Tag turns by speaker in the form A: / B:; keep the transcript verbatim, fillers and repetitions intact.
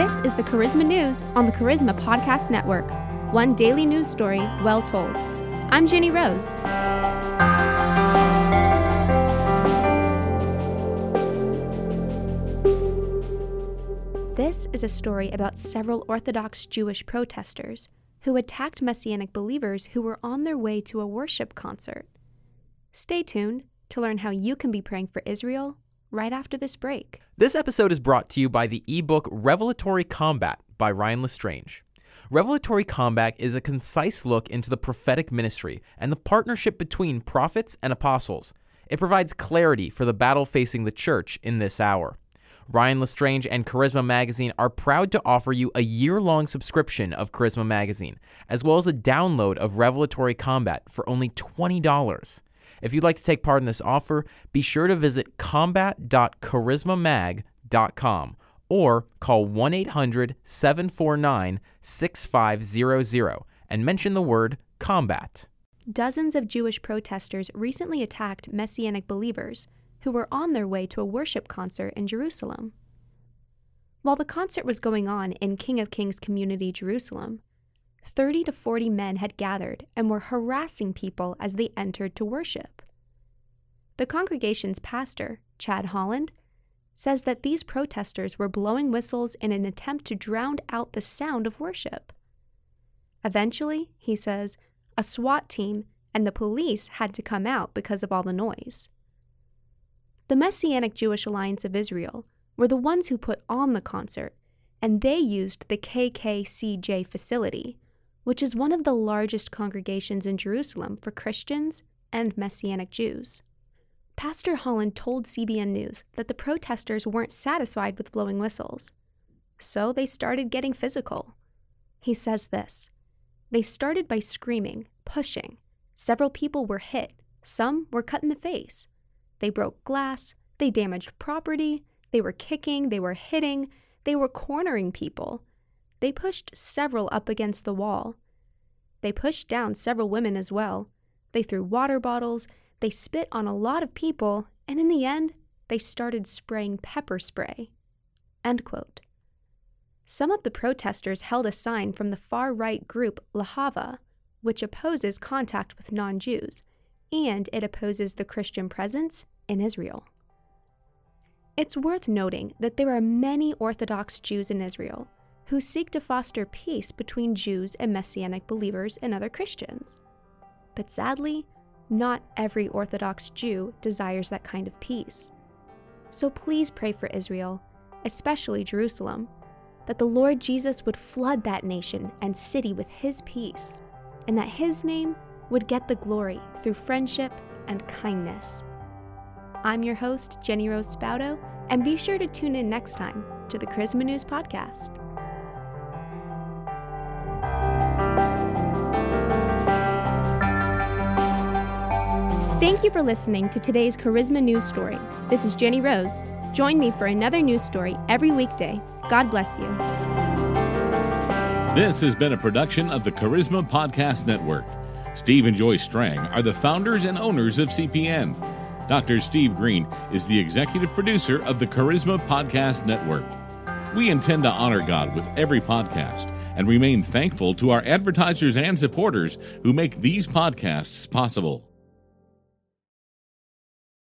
A: This is the Charisma News on the Charisma Podcast Network. One daily news story well told. I'm Jenny Rose. This is a story about several Orthodox Jewish protesters who attacked Messianic believers who were on their way to a worship concert. Stay tuned to learn how you can be praying for Israel right after this break.
B: This episode is brought to you by the ebook Revelatory Combat by Ryan Lestrange. Revelatory Combat is a concise look into the prophetic ministry and the partnership between prophets and apostles. It provides clarity for the battle facing the church in this hour. Ryan Lestrange and Charisma Magazine are proud to offer you a year-long subscription of Charisma Magazine, as well as a download of Revelatory Combat for only twenty dollars. If you'd like to take part in this offer, be sure to visit combat dot charisma mag dot com or call one eight hundred seven four nine six five zero zero and mention the word combat.
A: Dozens of Jewish protesters recently attacked Messianic believers who were on their way to a worship concert in Jerusalem. While the concert was going on in King of Kings Community, Jerusalem, thirty to forty men had gathered and were harassing people as they entered to worship. The congregation's pastor, Chad Holland, says that these protesters were blowing whistles in an attempt to drown out the sound of worship. Eventually, he says, a SWAT team and the police had to come out because of all the noise. The Messianic Jewish Alliance of Israel were the ones who put on the concert, and they used the K K C J facility, which is one of the largest congregations in Jerusalem for Christians and Messianic Jews. Pastor Holland told C B N News that the protesters weren't satisfied with blowing whistles, so they started getting physical. He says this: they started by screaming, pushing. Several people were hit. Some were cut in the face. They broke glass. They damaged property. They were kicking. They were hitting. They were cornering people. They pushed several up against the wall. They pushed down several women as well. They threw water bottles. They spit on a lot of people. And in the end, they started spraying pepper spray. End quote. Some of the protesters held a sign from the far-right group Lahava, which opposes contact with non-Jews, and it opposes the Christian presence in Israel. It's worth noting that there are many Orthodox Jews in Israel who seek to foster peace between Jews and Messianic believers and other Christians. But sadly, not every Orthodox Jew desires that kind of peace. So please pray for Israel, especially Jerusalem, that the Lord Jesus would flood that nation and city with his peace, and that his name would get the glory through friendship and kindness. I'm your host, Jenny Rose Spaudo, and be sure to tune in next time to the Charisma News Podcast. Thank you for listening to today's Charisma News Story. This is Jenny Rose. Join me for another news story every weekday. God bless you.
C: This has been a production of the Charisma Podcast Network. Steve and Joy Strang are the founders and owners of C P N. Doctor Steve Green is the executive producer of the Charisma Podcast Network. We intend to honor God with every podcast and remain thankful to our advertisers and supporters who make these podcasts possible.